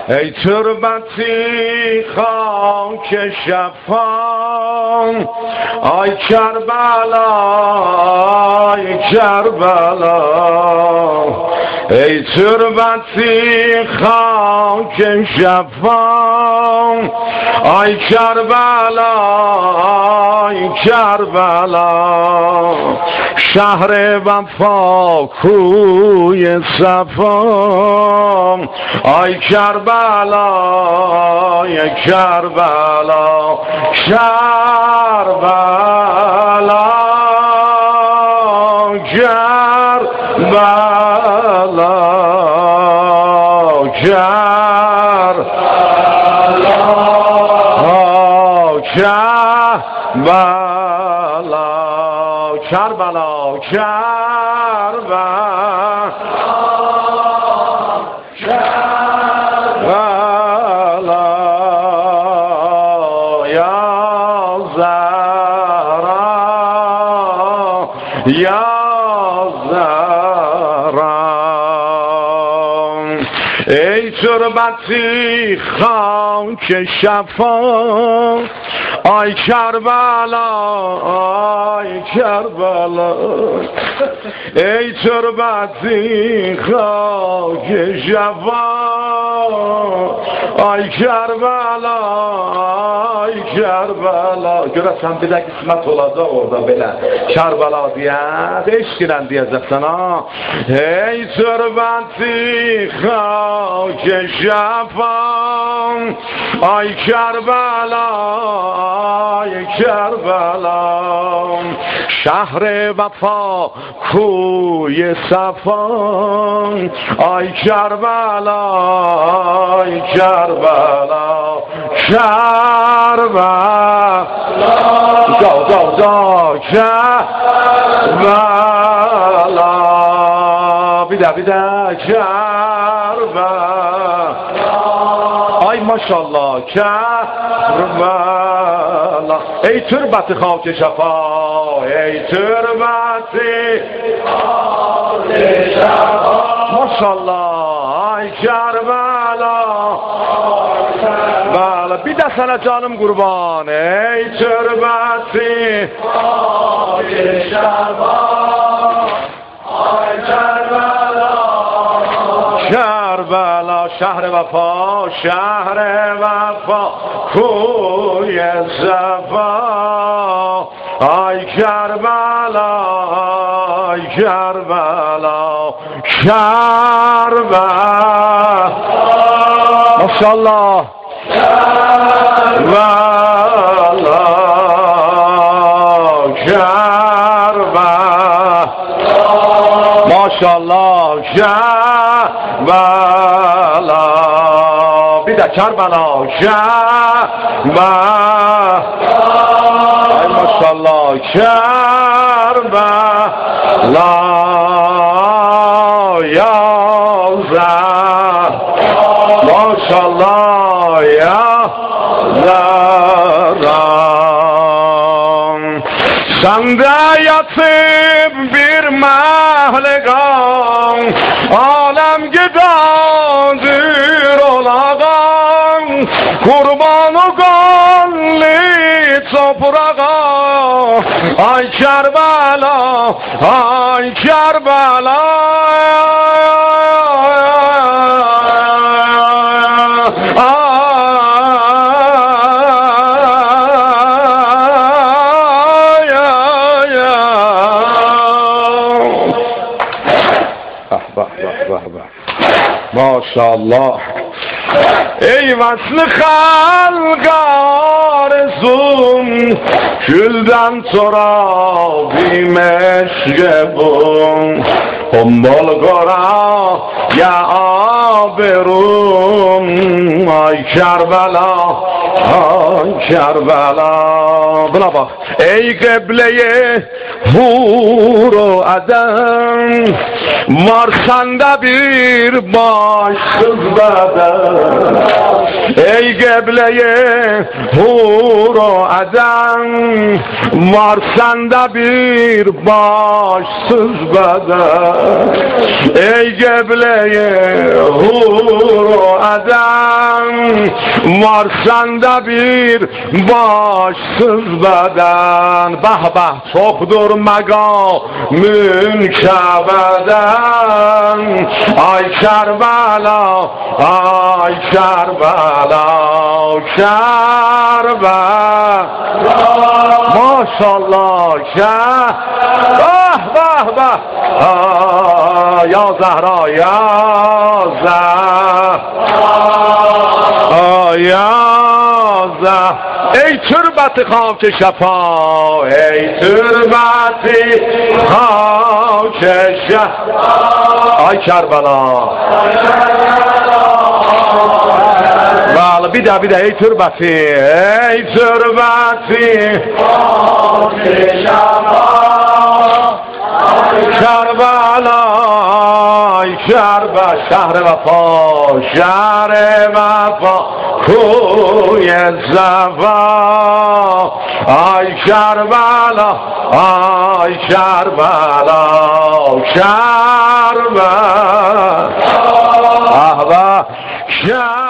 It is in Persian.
ای تربتی خاک شفام آی کربلا ای کربلا ای تربتی خاک شفام آی کربلا ای کربلا شهر وفا کوی صفام آی کربلا ای کربلا کربلا کربلا کربلا یا زهرا یا زهرا ای تربتی خاک شفا آی کربلا آی کربلا ای تربتی خاک شفا آی کربلا آی کربلا görəsən bir də qismət olacaq orada belə Kərbala deyən eşqirən deyəcəksən ha ey türbəti xak şəfam ay Kərbala ay Kərbala şəhر وفا کوی صفا ay Kərbala ay Kərbala Kərbala Kərbala bir də Kərbala ay maşallah Kərbala ey türbəti xak şəfa ey türbəti xak şəfa maşallah ay Kərbala bir de sana canım kurban ey türbeti ay Kerbala ay Kerbala Kerbala şehre vefa koy zefa ay Kerbala ay Kerbala Kerbala maşallah Kerbala Kerbala maşallah Kerbala bir de Kerbala Kerbala ay maşallah Kerbala ya maşallah ya Zaram sende yatıp bir mahlegam alem gidadır olağam kurban o kanlı toprağa ay Kerbala ay Kerbala maşallah ey vaslı halgar zum külden sonra bir meşgebum Hombol gora ya aberum ay Kerbala ay Kerbala buna bak ey kıbleye huru adam var sende bir başsız beden ای قبله هور و عدن مارسنده بیر başsız beden ey قبله هور و عدن مارسنده بیر başsız beden به به çokdur megamün Kəbədən ay Kərbəla ay Kərbəla Kərbəla maşallah bah bah ya Zəhra ya Zəhra ya Zəhra ey türbəti xaک şəfa ey türbəti xaک şəfa ay Kərbəla bir de ey türbəti xaک şəfa Kərbəla Kərbəla şəhر vəfa şəhر vəfa کوی زفا ay Kərbəla ay Kərbəla Kərbəla